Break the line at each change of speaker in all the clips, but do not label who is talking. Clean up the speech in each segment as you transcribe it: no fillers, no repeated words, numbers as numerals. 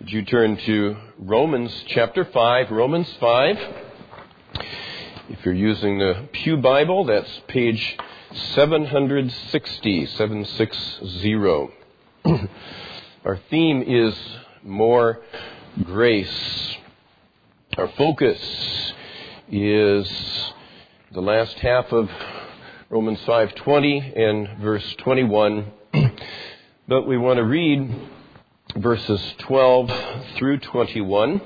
Would you turn to Romans chapter 5, Romans 5. If you're using the Pew Bible, that's page 760, 760. Our theme is more grace. Our focus is the last half of Romans 5:20 and verse 21. But we want to read verses 12 through 21.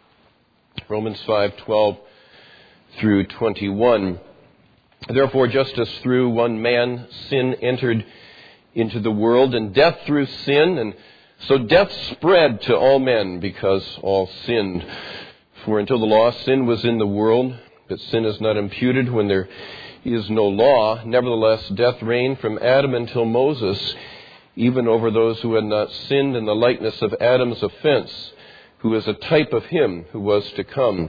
Romans 5:12 through 21. Therefore, just as through one man sin entered into the world, and death through sin, and so death spread to all men because all sinned. For until the law, sin was in the world, but sin is not imputed when there is no law. Nevertheless, death reigned from Adam until Moses, even over those who had not sinned in the likeness of Adam's offense, who is a type of him who was to come.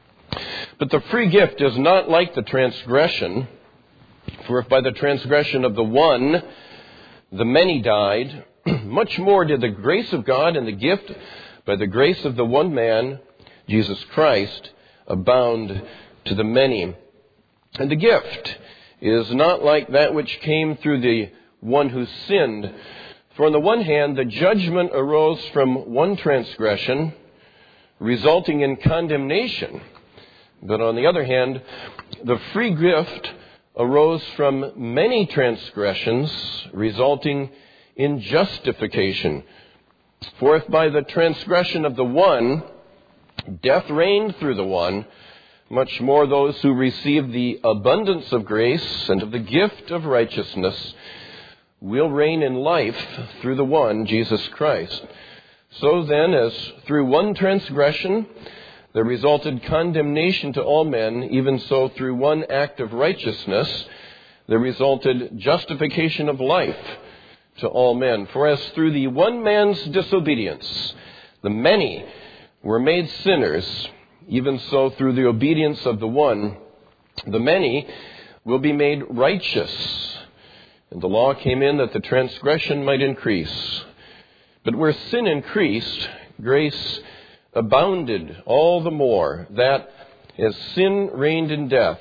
But the free gift is not like the transgression, for if by the transgression of the one the many died, much more did the grace of God and the gift by the grace of the one man, Jesus Christ, abound to the many. And the gift is not like that which came through the one who sinned. For on the one hand, the judgment arose from one transgression, resulting in condemnation. But on the other hand, the free gift arose from many transgressions, resulting in justification. For if by the transgression of the one, death reigned through the one, much more those who receive the abundance of grace and of the gift of righteousness will reign in life through the one, Jesus Christ. So then, as through one transgression there resulted condemnation to all men, even so through one act of righteousness there resulted justification of life to all men. For as through the one man's disobedience the many were made sinners, even so through the obedience of the one the many will be made righteous. And the law came in that the transgression might increase. But where sin increased, grace abounded all the more, that as sin reigned in death,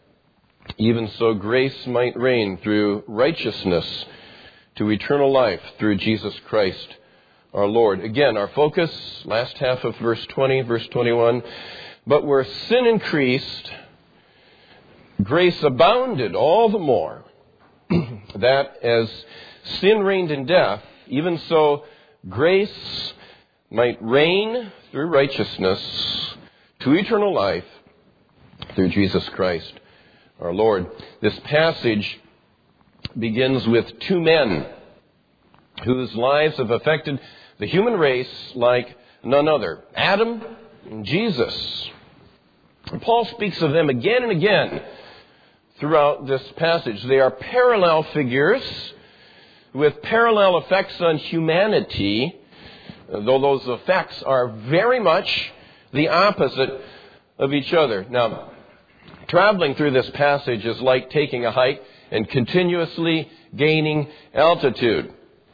even so grace might reign through righteousness to eternal life through Jesus Christ our Lord. Again, our focus, last half of verse 20, verse 21. But where sin increased, grace abounded all the more, that as sin reigned in death, even so grace might reign through righteousness to eternal life through Jesus Christ our Lord. This passage begins with two men whose lives have affected the human race like none other, Adam and Jesus. And Paul speaks of them again and again throughout this passage. They are parallel figures with parallel effects on humanity, though those effects are very much the opposite of each other. Now, traveling through this passage is like taking a hike and continuously gaining altitude.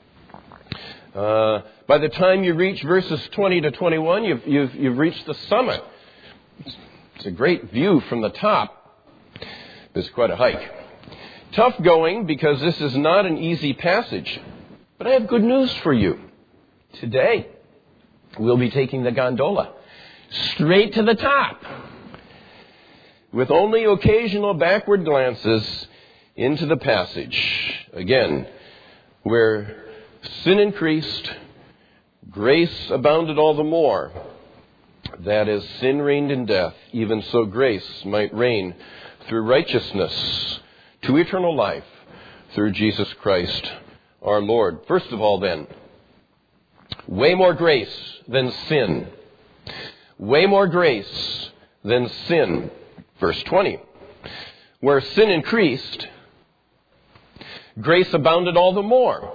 By the time you reach verses 20 to 21, you've reached the summit. It's a great view from the top. It's quite a hike. Tough going because this is not an easy passage. But I have good news for you. Today, we'll be taking the gondola straight to the top, with only occasional backward glances into the passage. Again, where sin increased, grace abounded all the more, that as sin reigned in death, even so grace might reign through righteousness to eternal life through Jesus Christ our Lord. First of all then, way more grace than sin. Way more grace than sin. Verse 20. Where sin increased, grace abounded all the more.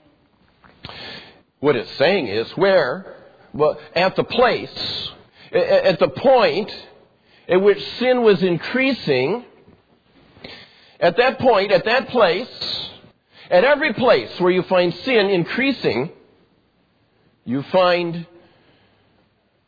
What it's saying is at the place, at the point at which sin was increasing, at that point, at that place, at every place where you find sin increasing, you find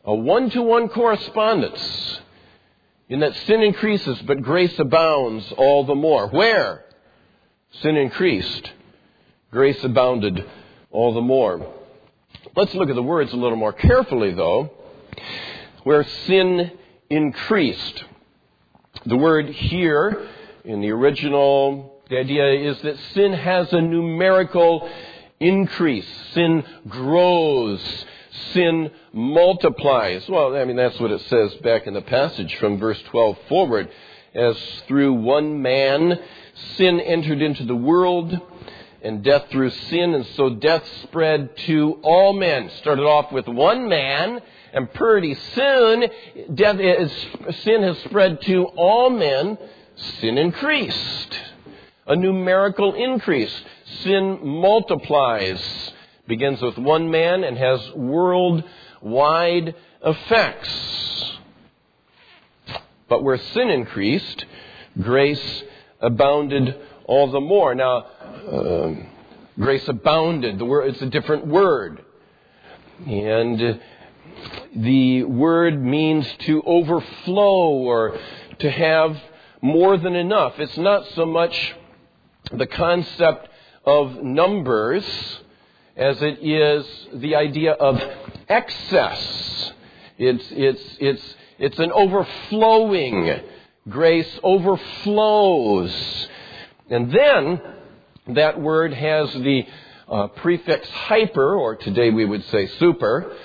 a one-to-one correspondence in that sin increases, but grace abounds all the more. Where sin increased, grace abounded all the more. Let's look at the words a little more carefully, though. Where sin increased. The word here in the original, the idea is that sin has a numerical increase. Sin grows. Sin multiplies. Well, that's what it says back in the passage from verse 12 forward. As through one man, sin entered into the world, and death through sin, and so death spread to all men. Started off with one man, and pretty soon, sin has spread to all men. Sin increased. A numerical increase. Sin multiplies. Begins with one man and has worldwide effects. But where sin increased, grace abounded all the more. Now, grace abounded. The word, it's a different word. And the word means to overflow or to have more than enough. It's not so much the concept of numbers as it is the idea of excess. It's an overflowing. Grace overflows. And then that word has the prefix hyper, or today we would say super,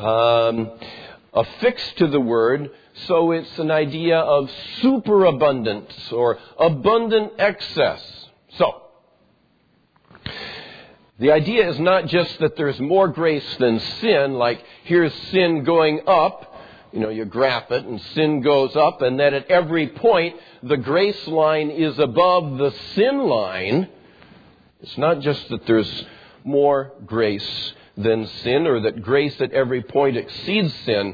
affixed to the word, so it's an idea of superabundance or abundant excess. So, the idea is not just that there's more grace than sin, like here's sin going up, you graph it and sin goes up, and that at every point the grace line is above the sin line. It's not just that there's more grace than sin, or that grace at every point exceeds sin.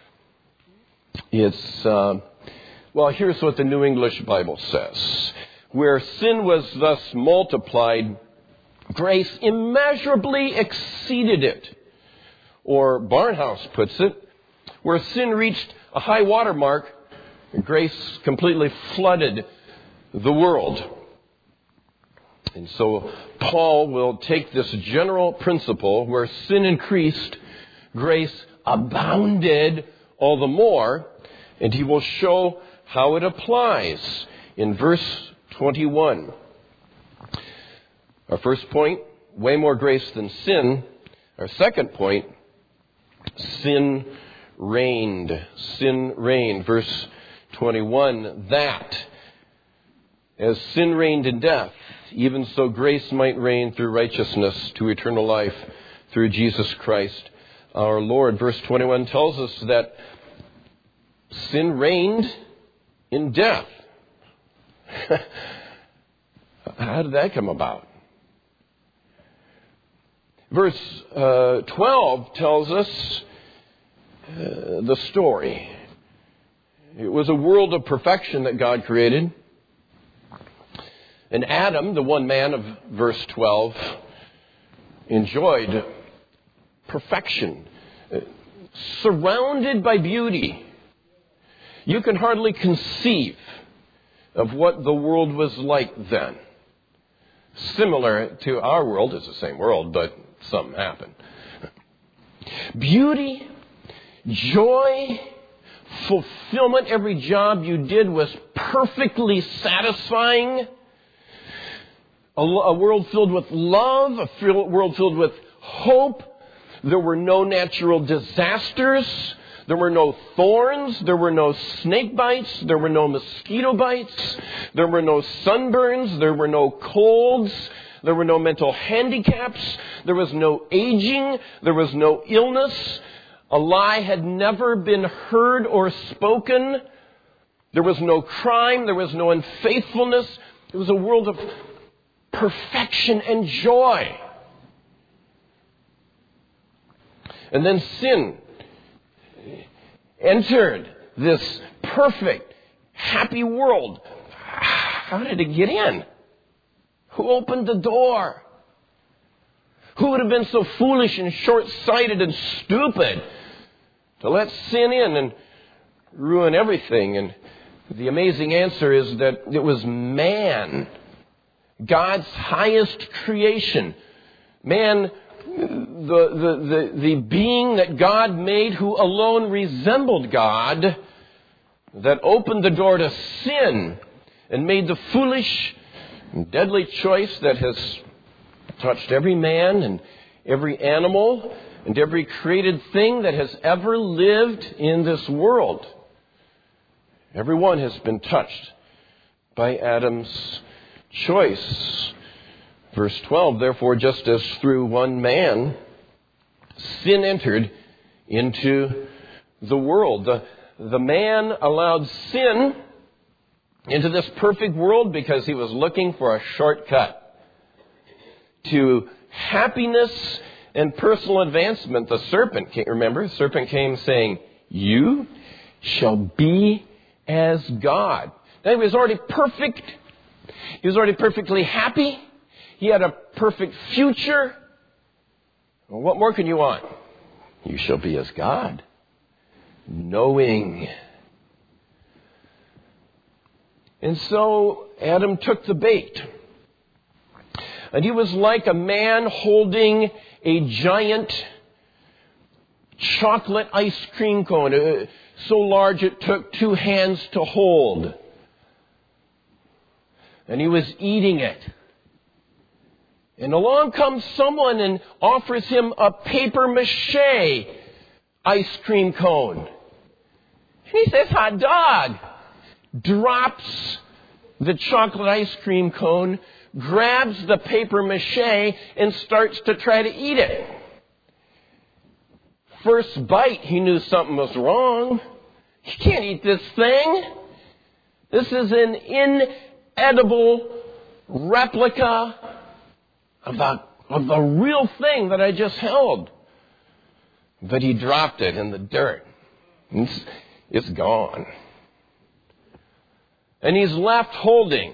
It's, here's what the New English Bible says. Where sin was thus multiplied, grace immeasurably exceeded it. Or Barnhouse puts it, where sin reached a high water mark, grace completely flooded the world. And so Paul will take this general principle where sin increased, grace abounded all the more, and he will show how it applies in verse 21. Our first point, way more grace than sin. Our second point, sin reigned. Sin reigned. Verse 21, that as sin reigned in death, even so grace might reign through righteousness to eternal life through Jesus Christ our Lord. Verse 21 tells us that sin reigned in death. How did that come about? Verse 12 tells us the story. It was a world of perfection that God created. And Adam, the one man of verse 12, enjoyed perfection, surrounded by beauty. You can hardly conceive of what the world was like then. Similar to our world. It's the same world, but something happened. Beauty, joy, fulfillment. Every job you did was perfectly satisfying. A world filled with love, a world filled with hope. There were no natural disasters. There were no thorns. There were no snake bites. There were no mosquito bites. There were no sunburns. There were no colds. There were no mental handicaps. There was no aging. There was no illness. A lie had never been heard or spoken. There was no crime. There was no unfaithfulness. It was a world of perfection and joy. And then sin entered this perfect, happy world. How did it get in? Who opened the door? Who would have been so foolish and short-sighted and stupid to let sin in and ruin everything? And the amazing answer is that it was man, God's highest creation. Man, the being that God made, who alone resembled God, that opened the door to sin and made the foolish and deadly choice that has touched every man and every animal and every created thing that has ever lived in this world. Everyone has been touched by Adam's choice. Verse 12, therefore, just as through one man sin entered into the world. The man allowed sin into this perfect world because he was looking for a shortcut to happiness and personal advancement. The serpent came saying, you shall be as God. Now, he was already perfect. He was already perfectly happy. He had a perfect future. Well, what more can you want? You shall be as God. Knowing. And so Adam took the bait. And he was like a man holding a giant chocolate ice cream cone, so large it took 2 hands to hold. And he was eating it. And along comes someone and offers him a paper mache ice cream cone. And he says, hot dog. Drops the chocolate ice cream cone, grabs the paper mache, and starts to try to eat it. First bite, he knew something was wrong. You can't eat this thing. This is an inedible replica of the real thing that I just held. But he dropped it in the dirt. It's gone. And he's left holding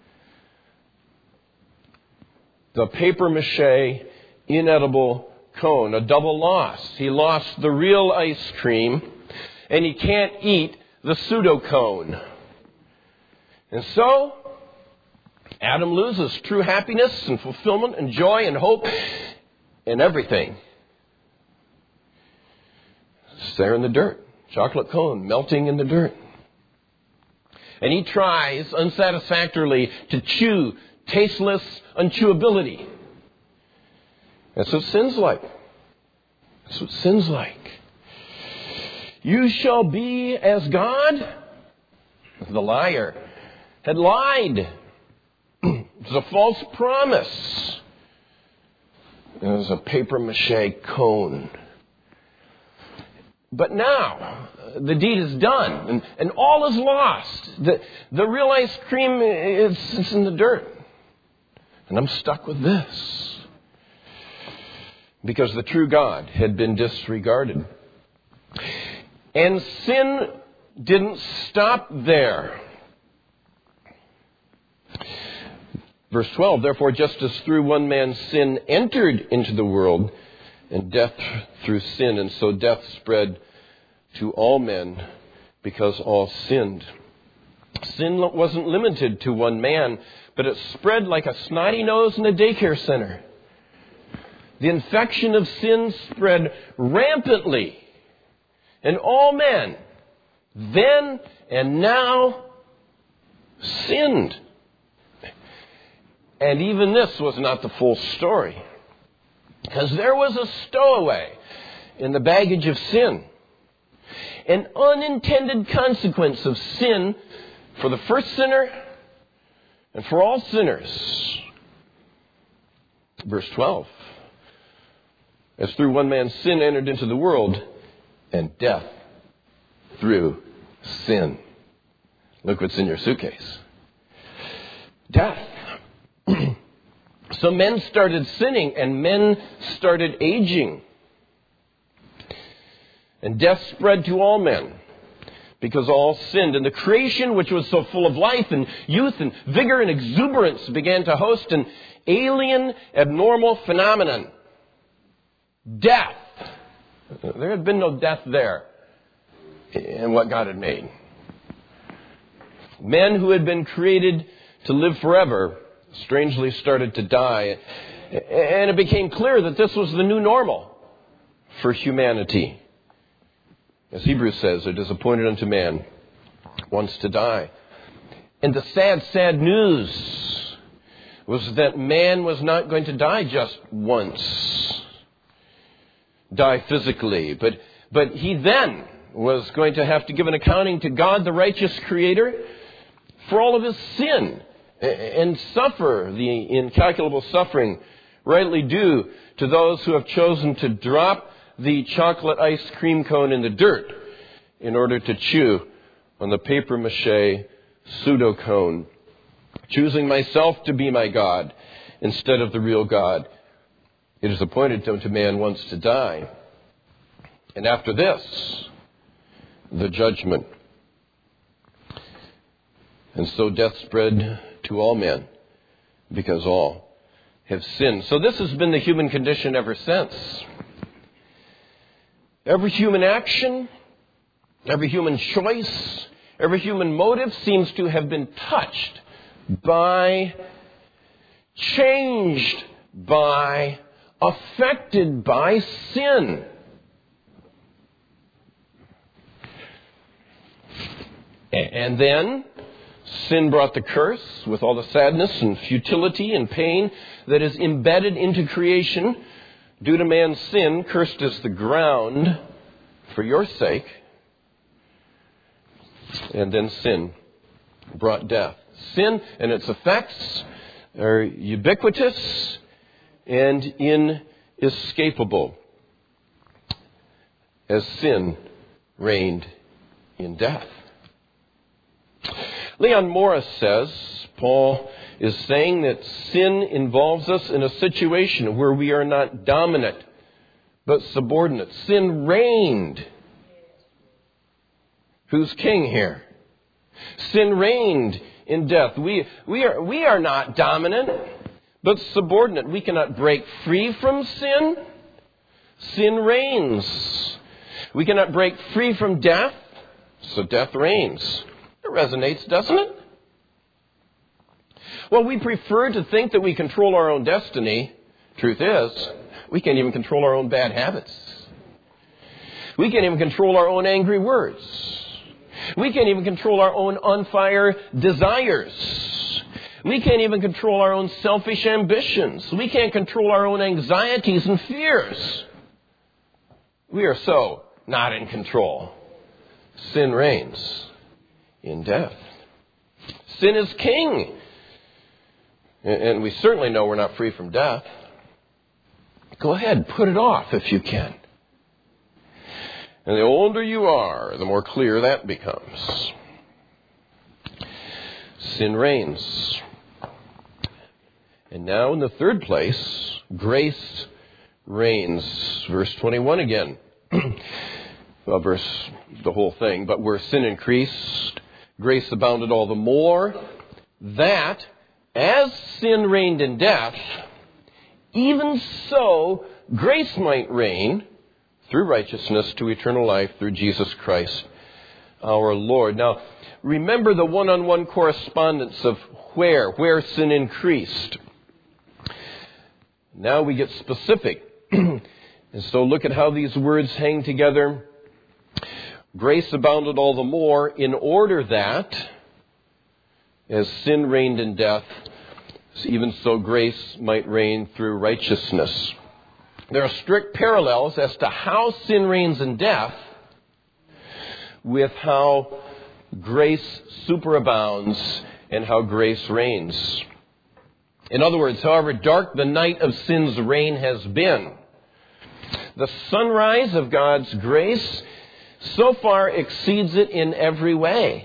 the paper mache inedible cone, a double loss. He lost the real ice cream, and he can't eat the pseudo cone. And so, Adam loses true happiness and fulfillment and joy and hope and everything. It's there in the dirt. Chocolate cone melting in the dirt. And he tries unsatisfactorily to chew tasteless unchewability. That's what sin's like. That's what sin's like. You shall be as God. The liar had lied. It was a false promise. It was a paper mache cone. But now, the deed is done, and all is lost. The real ice cream is in the dirt. And I'm stuck with this. Because the true God had been disregarded. And sin didn't stop there. Verse 12, therefore, just as through one man sin entered into the world, and death through sin, and so death spread to all men because all sinned. Sin wasn't limited to one man, but it spread like a snotty nose in a daycare center. The infection of sin spread rampantly, and all men, then and now, sinned. And even this was not the full story. Because there was a stowaway in the baggage of sin. An unintended consequence of sin for the first sinner and for all sinners. Verse 12. As through one man sin entered into the world, and death through sin. Look what's in your suitcase. Death. So men started sinning, and men started aging. And death spread to all men, because all sinned. And the creation, which was so full of life and youth and vigor and exuberance, began to host an alien, abnormal phenomenon. Death. There had been no death there in what God had made. Men who had been created to live forever strangely started to die. And it became clear that this was the new normal for humanity. As Hebrews says, it is appointed unto man once to die. And the sad, sad news was that man was not going to die just once. Die physically. But he then was going to have to give an accounting to God, the righteous Creator, for all of his sin and suffer the incalculable suffering rightly due to those who have chosen to drop the chocolate ice cream cone in the dirt in order to chew on the papier-mâché pseudo cone, choosing myself to be my God instead of the real God. It is appointed unto man once to die. And after this, the judgment. And so death spread to all men, because all have sinned. So this has been the human condition ever since. Every human action, every human choice, every human motive seems to have been touched by, changed by, affected by sin. And then sin brought the curse with all the sadness and futility and pain that is embedded into creation. Due to man's sin, cursed is the ground for your sake. And then sin brought death. Sin and its effects are ubiquitous and inescapable, as sin reigned in death. Leon Morris says, Paul is saying that sin involves us in a situation where we are not dominant, but subordinate. Sin reigned. Who's king here? Sin reigned in death. We are not dominant, but subordinate. We cannot break free from sin. Sin reigns. We cannot break free from death, so death reigns. It resonates, doesn't it? Well, we prefer to think that we control our own destiny. Truth is, we can't even control our own bad habits. We can't even control our own angry words. We can't even control our own on-fire desires. We can't even control our own selfish ambitions. We can't control our own anxieties and fears. We are so not in control. Sin reigns in death. Sin is king. And we certainly know we're not free from death. Go ahead, put it off if you can. And the older you are, the more clear that becomes. Sin reigns. And now in the third place, grace reigns. Verse 21 again. Well, the whole thing. But where sin increased, grace abounded all the more, that as sin reigned in death, even so grace might reign through righteousness to eternal life through Jesus Christ our Lord. Now, remember the one-on-one correspondence of where sin increased. Now we get specific. And so look at how these words hang together. Grace abounded all the more in order that, as sin reigned in death, even so grace might reign through righteousness. There are strict parallels as to how sin reigns in death with how grace superabounds and how grace reigns. In other words, however dark the night of sin's reign has been, the sunrise of God's grace so far exceeds it in every way.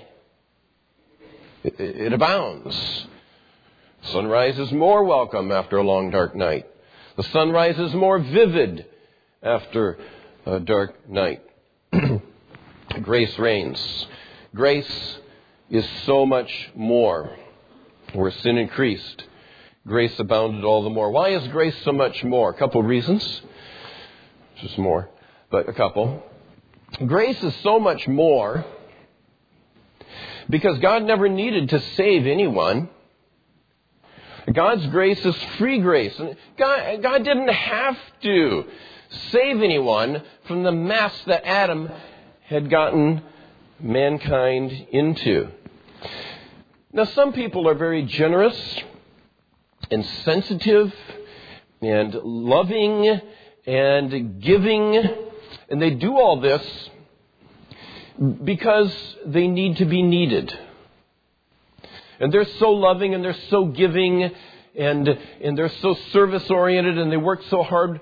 It abounds. Sunrise is more welcome after a long, dark night. The sunrise is more vivid after a dark night. Grace reigns. Grace is so much more. Where sin increased, grace abounded all the more. Why is grace so much more? A couple of reasons. Just more, but a couple. Grace is so much more because God never needed to save anyone. God's grace is free grace. And God didn't have to save anyone from the mess that Adam had gotten mankind into. Now, some people are very generous and sensitive and loving and giving, and they do all this because they need to be needed. And they're so loving and they're so giving and they're so service-oriented and they work so hard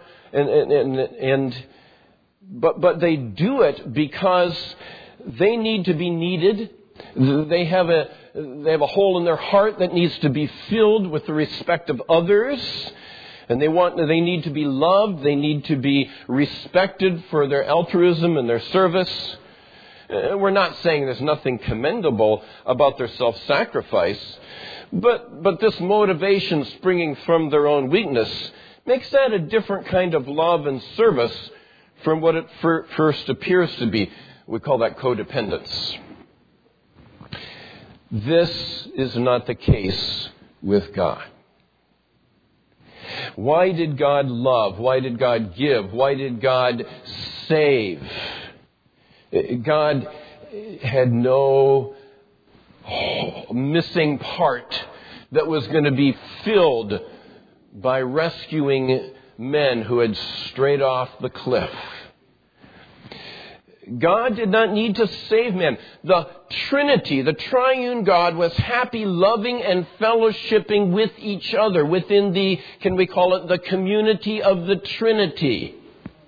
but they do it because they need to be needed. They have a hole in their heart that needs to be filled with the respect of others. And they need to be loved. They need to be respected for their altruism and their service. We're not saying there's nothing commendable about their self-sacrifice, but this motivation springing from their own weakness makes that a different kind of love and service from what it first appears to be. We call that codependence. This is not the case with God. Why did God love? Why did God give? Why did God save? God had no missing part that was going to be filled by rescuing men who had strayed off the cliff. God did not need to save men. The Trinity, the triune God, was happy loving and fellowshipping with each other within the, can we call it, the community of the Trinity.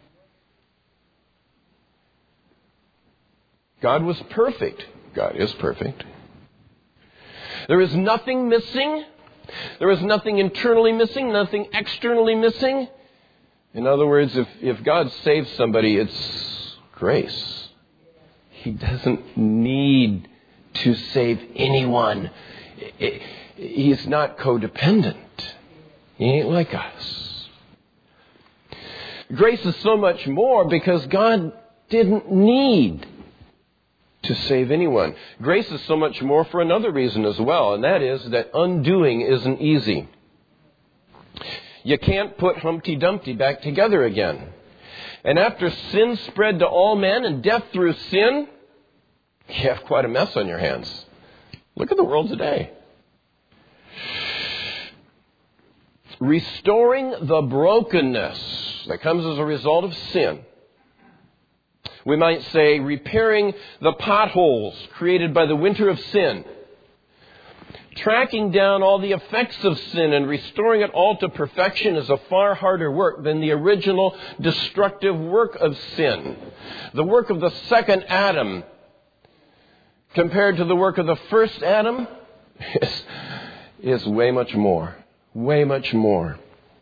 God was perfect. God is perfect. There is nothing missing. There is nothing internally missing, nothing externally missing. In other words, if God saves somebody, it's grace. He doesn't need to save anyone. He's not codependent. He ain't like us. Grace is so much more because God didn't need to save anyone. Grace is so much more for another reason as well, and that is that undoing isn't easy. You can't put Humpty Dumpty back together again. And after sin spread to all men and death through sin, you have quite a mess on your hands. Look at the world today. Restoring the brokenness that comes as a result of sin. We might say repairing the potholes created by the winter of sin. Tracking down all the effects of sin and restoring it all to perfection is a far harder work than the original destructive work of sin. The work of the second Adam compared to the work of the first Adam is way much more. Way much more.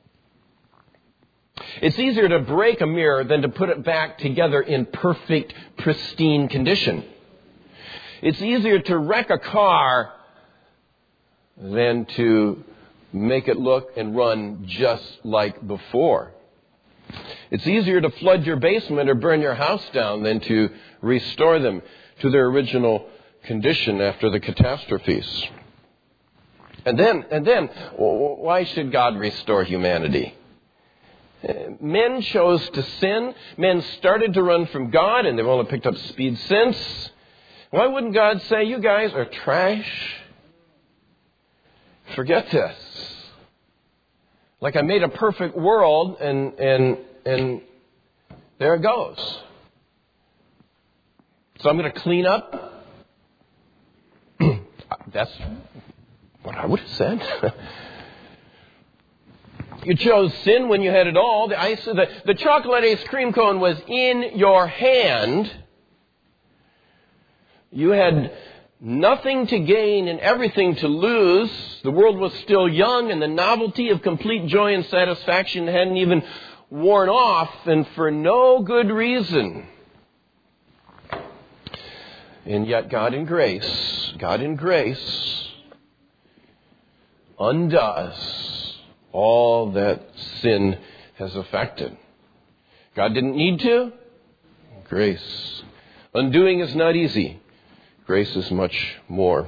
It's easier to break a mirror than to put it back together in perfect, pristine condition. It's easier to wreck a car than to make it look and run just like before. It's easier to flood your basement or burn your house down than to restore them to their original condition after the catastrophes. And then, why should God restore humanity? Men chose to sin. Men started to run from God, and they've only picked up speed since. Why wouldn't God say, you guys are trash? Forget this. Like I made a perfect world, and there it goes. So I'm going to clean up. That's what I would have said. You chose sin when you had it all. The chocolate ice cream cone was in your hand. You had nothing to gain and everything to lose. The world was still young, and the novelty of complete joy and satisfaction hadn't even worn off, and for no good reason. And yet God in grace undoes all that sin has affected. God didn't need to. Grace Undoing is not easy. Grace is much more.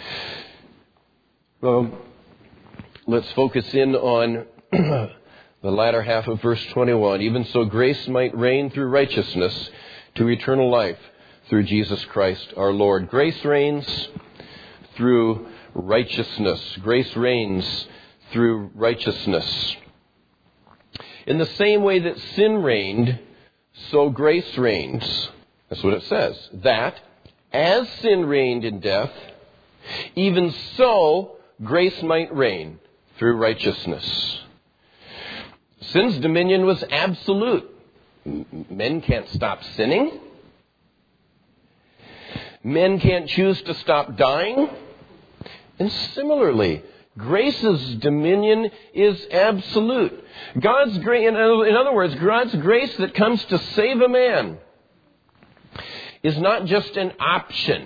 Well, let's focus in on the latter half of verse 21. Even so, grace might reign through righteousness to eternal life through Jesus Christ our Lord. Grace reigns through righteousness. Grace reigns through righteousness. In the same way that sin reigned, so grace reigns. That's what it says. That, as sin reigned in death, even so grace might reign through righteousness. Sin's dominion was absolute. Men can't stop sinning. Men can't choose to stop dying. And similarly, grace's dominion is absolute. God's grace, in other words, God's grace that comes to save a man is not just an option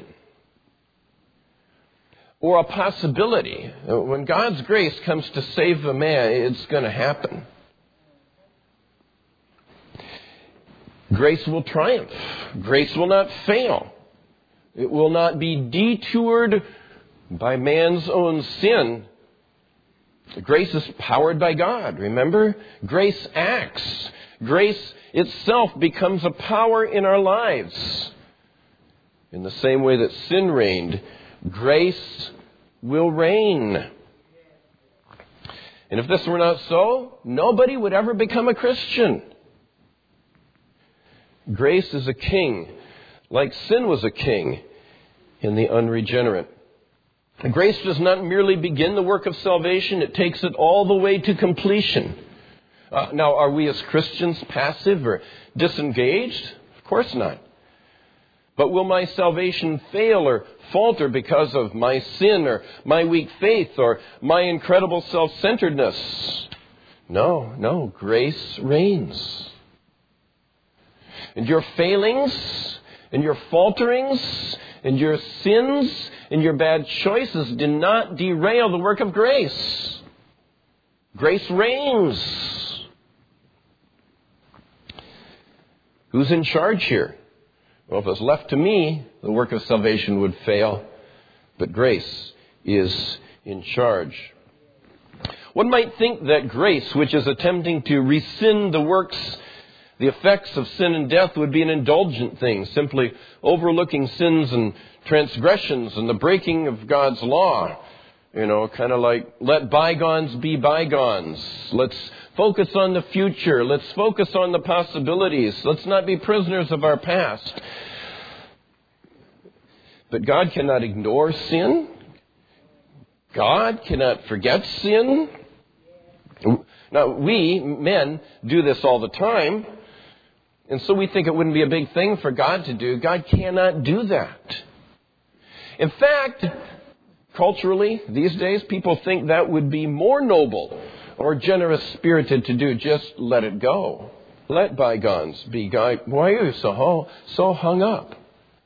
or a possibility. When God's grace comes to save a man, it's going to happen. Grace will triumph. Grace will not fail. It will not be detoured by man's own sin. Grace is powered by God, remember? Grace acts. Grace itself becomes a power in our lives. In the same way that sin reigned, grace will reign. And if this were not so, nobody would ever become a Christian. Grace is a king, like sin was a king in the unregenerate. Grace does not merely begin the work of salvation, it takes it all the way to completion. Now, are we as Christians passive or disengaged? Of course not. But will my salvation fail or falter because of my sin or my weak faith or my incredible self-centeredness? No, grace reigns. And your failings and your falterings and your sins and your bad choices do not derail the work of grace. Grace reigns. Who's in charge here? Well, if it was left to me, the work of salvation would fail. But grace is in charge. One might think that grace, which is attempting to rescind the effects of sin and death, would be an indulgent thing, simply overlooking sins and transgressions and the breaking of God's law. Kind of like, let bygones be bygones. Let's focus on the future. Let's focus on the possibilities. Let's not be prisoners of our past. But God cannot ignore sin. God cannot forget sin. Now, we, men, do this all the time. And so we think it wouldn't be a big thing for God to do. God cannot do that. In fact, culturally, these days, people think that would be more noble or generous-spirited to do. Just let it go. Let bygones be bygones. Why are you so hung up?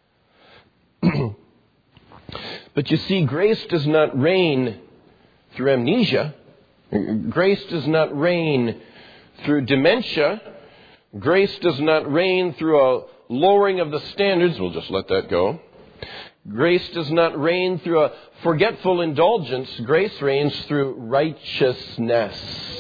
But you see, grace does not reign through amnesia. Grace does not reign through dementia. Grace does not reign through a lowering of the standards. We'll just let that go. Grace does not reign through a forgetful indulgence. Grace reigns through righteousness.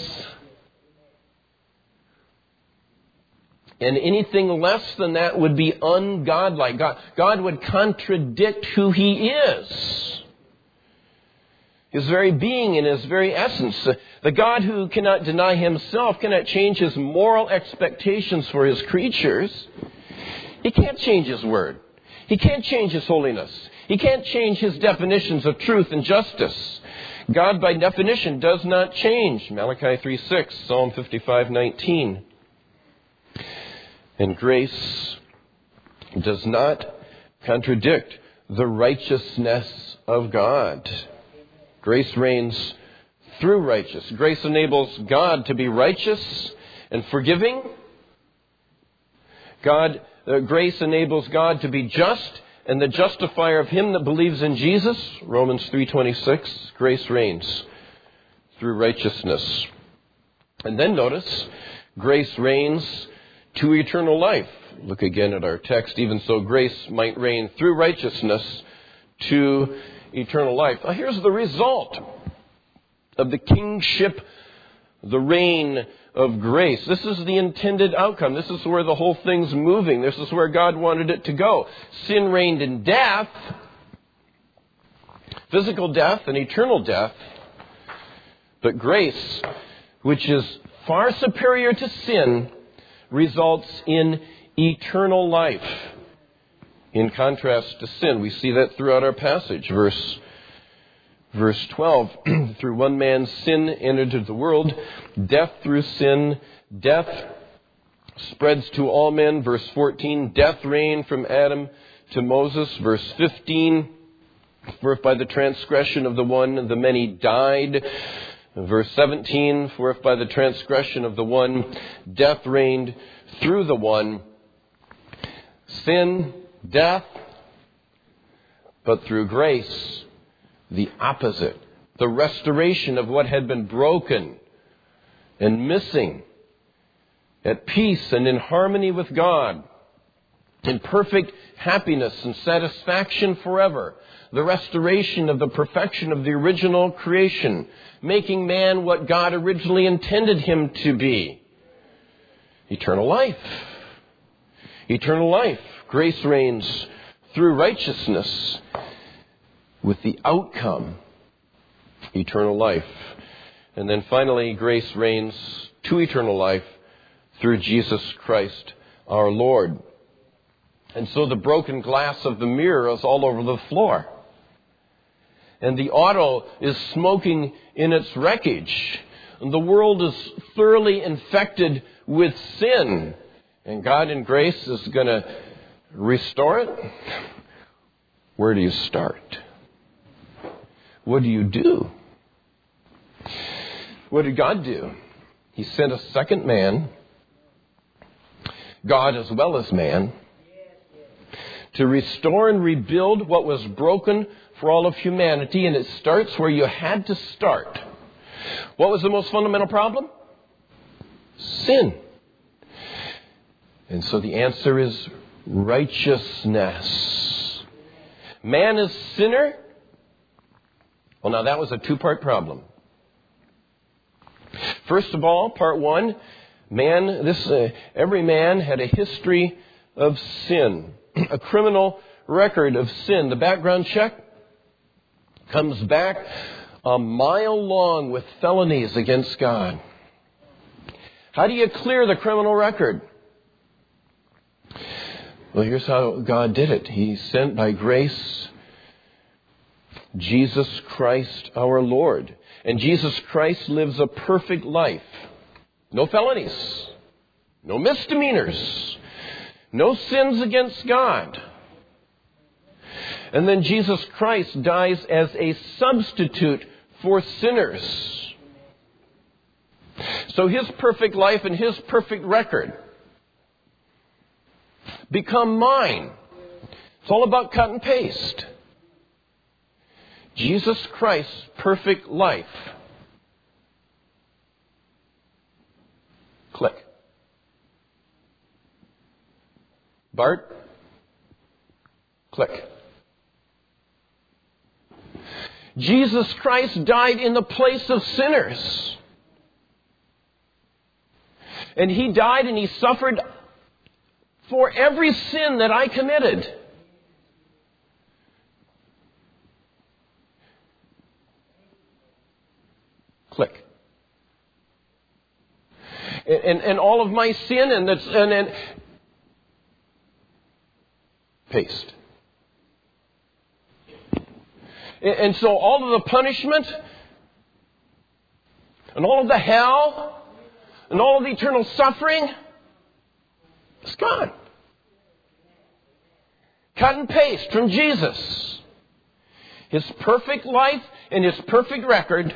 And anything less than that would be ungodlike. God would contradict who He is. His very being and His very essence. The God who cannot deny Himself cannot change His moral expectations for His creatures. He can't change His word. He can't change His holiness. He can't change His definitions of truth and justice. God, by definition, does not change. Malachi 3:6, Psalm 55:19. And grace does not contradict the righteousness of God. Grace reigns through righteousness. Grace enables God to be righteous and forgiving. Grace enables God to be just and the justifier of him that believes in Jesus. Romans 3:26. Grace reigns through righteousness. And then notice, grace reigns to eternal life. Look again at our text. Even so, grace might reign through righteousness to eternal life. Now, here's the result of the kingship, the reign of grace. This is the intended outcome. This is where the whole thing's moving. This is where God wanted it to go. Sin reigned in death, physical death and eternal death. But grace, which is far superior to sin, results in eternal life. In contrast to sin, we see that throughout our passage. Verse 12, through one man's sin entered into the world, death through sin, death spreads to all men. Verse 14, death reigned from Adam to Moses. Verse 15, for if by the transgression of the one the many died. Verse 17, for if by the transgression of the one death reigned through the one, sin, death, but through grace, the opposite, the restoration of what had been broken and missing, at peace and in harmony with God, in perfect happiness and satisfaction forever, the restoration of the perfection of the original creation, making man what God originally intended him to be. Eternal life. Eternal life. Grace reigns through righteousness with the outcome, eternal life. And then finally, grace reigns to eternal life through Jesus Christ our Lord. And so the broken glass of the mirror is all over the floor. And the auto is smoking in its wreckage. And the world is thoroughly infected with sin. And God in grace is going to restore it. Where do you start? What do you do? What did God do? He sent a second man, God as well as man, to restore and rebuild what was broken for all of humanity. And it starts where you had to start. What was the most fundamental problem? Sin. And so the answer is righteousness. Man is sinner. Well, now that was a two-part problem. First of all, part one, every man had a history of sin, a criminal record of sin. The background check comes back a mile long with felonies against God. How do you clear the criminal record? Well, here's how God did it. He sent by grace Jesus Christ our Lord. And Jesus Christ lives a perfect life. No felonies. No misdemeanors. No sins against God. And then Jesus Christ dies as a substitute for sinners. So his perfect life and his perfect record become mine. It's all about cut and paste. Jesus Christ's perfect life. Click. Bart? Click. Jesus Christ died in the place of sinners. And he died and he suffered for every sin that I committed. Click. And all of my sin and paste. And so all of the punishment and all of the hell and all of the eternal suffering is gone. Cut and paste from Jesus. His perfect life and his perfect record.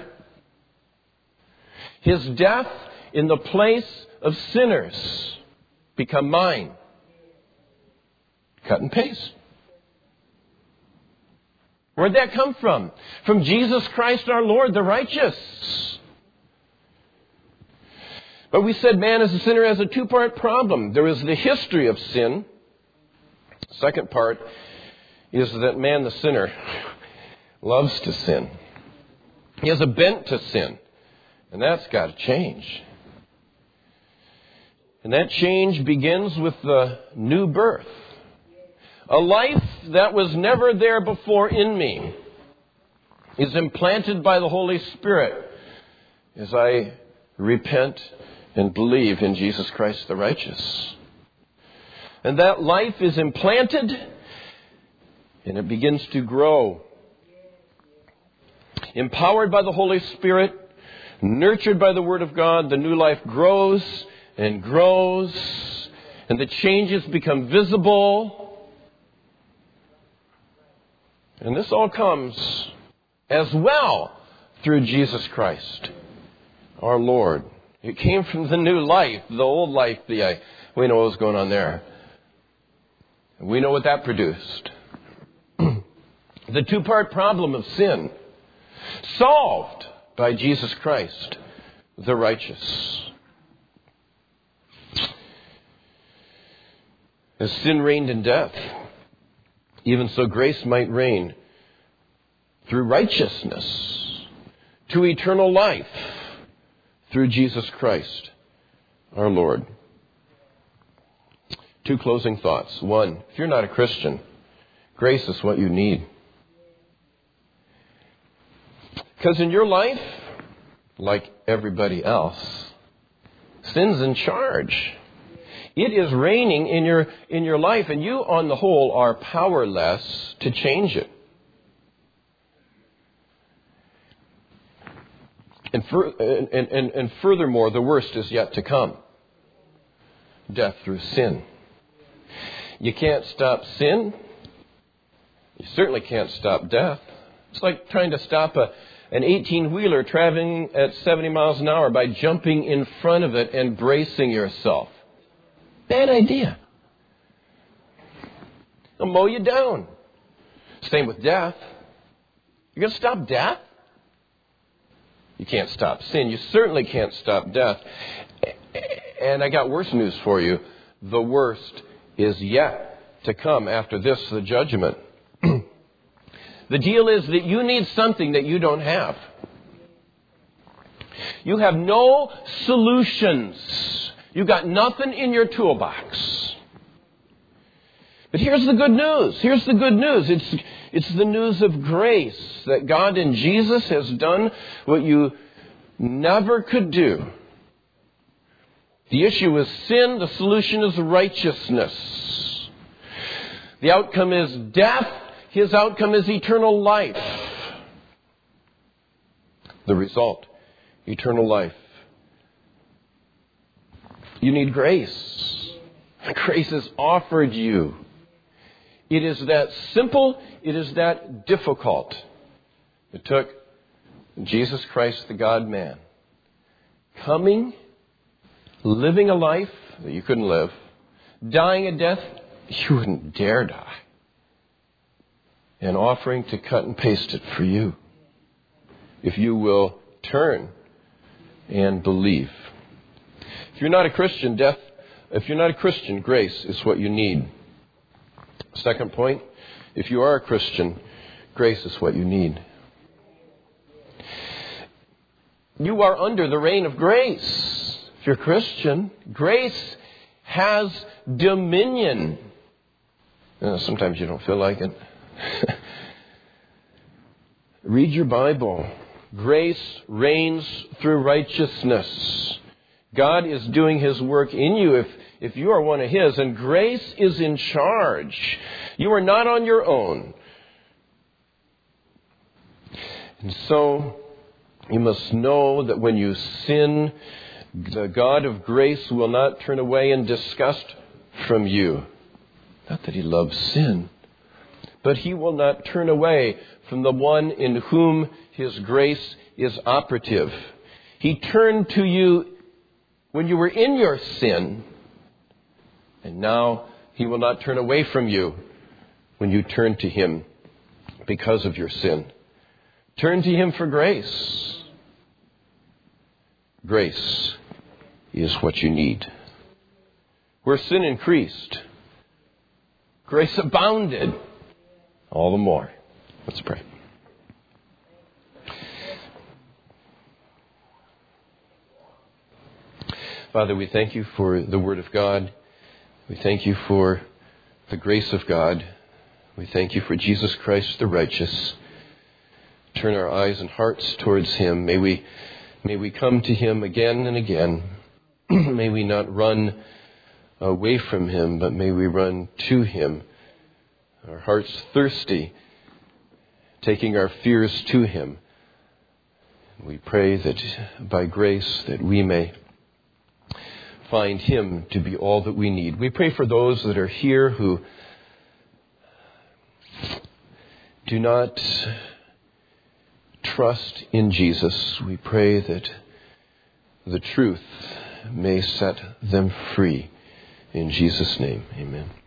His death in the place of sinners become mine. Cut and paste. Where'd that come from? From Jesus Christ our Lord, the righteous. But we said man as a sinner has a two-part problem. There is the history of sin. The second part is that man, the sinner, loves to sin. He has a bent to sin. And that's got to change. And that change begins with the new birth. A life that was never there before in me is implanted by the Holy Spirit as I repent and believe in Jesus Christ the righteous. And that life is implanted and it begins to grow. Empowered by the Holy Spirit, nurtured by the Word of God, the new life grows and grows, and the changes become visible. And this all comes as well through Jesus Christ, our Lord. It came from the new life, the old life, we know what was going on there. We know what that produced. The two-part problem of sin, solved by Jesus Christ, the righteous. As sin reigned in death, even so grace might reign through righteousness to eternal life through Jesus Christ, our Lord. Two closing thoughts. One, if you're not a Christian, grace is what you need. Because in your life, like everybody else, sin's in charge. It is reigning in your life, and you, on the whole, are powerless to change it. And furthermore, the worst is yet to come. Death through sin. You can't stop sin. You certainly can't stop death. It's like trying to stop an 18-wheeler traveling at 70 miles an hour by jumping in front of it and bracing yourself. Bad idea. It'll mow you down. Same with death. You're going to stop death? You can't stop sin. You certainly can't stop death. And I got worse news for you. The worst is yet to come after this, the judgment. The deal is that you need something that you don't have. You have no solutions. You've got nothing in your toolbox. But here's the good news. Here's the good news. It's the news of grace, that God in Jesus has done what you never could do. The issue is sin. The solution is righteousness. The outcome is death. His outcome is eternal life. The result, eternal life. You need grace. Grace is offered you. It is that simple. It is that difficult. It took Jesus Christ, the God-man, coming, living a life that you couldn't live, dying a death you wouldn't dare die, and offering to cut and paste it for you, if you will turn and believe. If you're not a Christian, grace is what you need. Second point, if you are a Christian, grace is what you need. You are under the reign of grace. If you're a Christian, grace has dominion. Sometimes you don't feel like it. Read your Bible. Grace reigns through righteousness. God is doing His work in you if you are one of His, and grace is in charge. You are not on your own. And so you must know that when you sin, the God of grace will not turn away in disgust from you. Not that He loves sin, but He will not turn away from the one in whom His grace is operative. He turned to you when you were in your sin, and now He will not turn away from you when you turn to Him because of your sin. Turn to Him for grace. Grace. is what you need. Where sin increased, grace abounded all the more. Let's pray. Father, we thank you for the Word of God. We thank you for the grace of God. We thank you for Jesus Christ the righteous. Turn our eyes and hearts towards Him. May we come to Him again and again. May we not run away from Him, but may we run to Him. Our hearts thirsty, taking our fears to Him. We pray that by grace that we may find Him to be all that we need. We pray for those that are here who do not trust in Jesus. We pray that the truth may set them free. In Jesus' name, amen.